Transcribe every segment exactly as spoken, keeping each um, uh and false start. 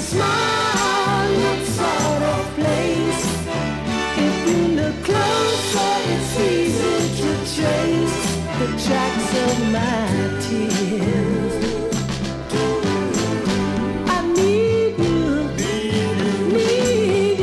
smile looks out of place. If you look closer, it's easy to trace the tracks of my tears. I need you, need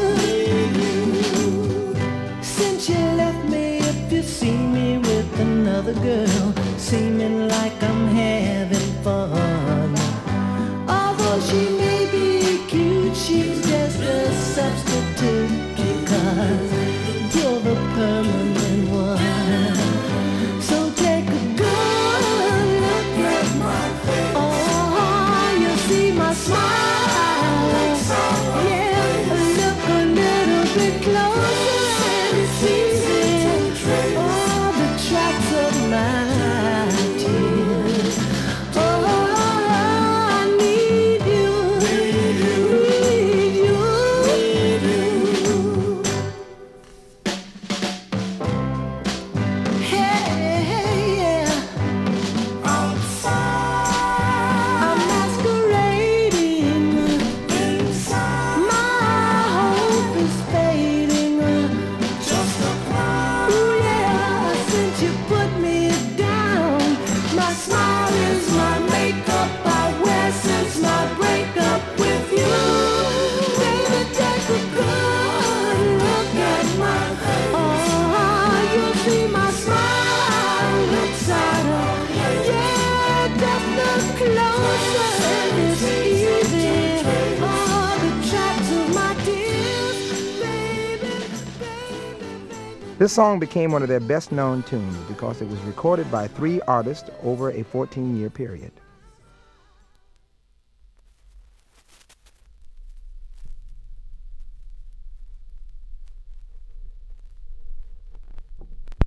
you. Since you left me, if you see me with another girl, seeming like I'm having fun. Although she may be cute, she's just a substitute because you're the permanent one. So take a good look at my face. Oh, you see my smile. Yeah, look a little bit closer and it's easy. Oh, the tracks of my tears. Oh, I need you, need you. Hey, hey, yeah. Outside, I'm masquerading. Inside, my hope is fading. Just a cloud. Ooh, yeah, since you put me down, my smile is my makeup I wear since my breakup with you. Baby, take a good look at my face. Oh, you'll see my smile looks out of. Yeah, just look closer and it's easy. Oh, the tracks of my tears, baby, baby, baby. This song became one of their best-known tunes because it was recorded by three artists over a fourteen-year period.